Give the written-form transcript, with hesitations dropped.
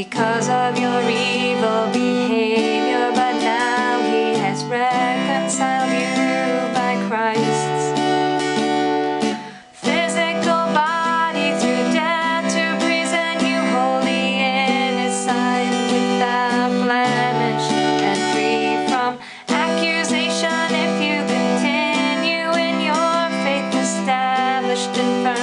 because of your evil behavior, but now He has reconciled you by Christ's physical body through death to present you holy in His sight, without blemish and free from accusation, if you continue in your faith, established and firm.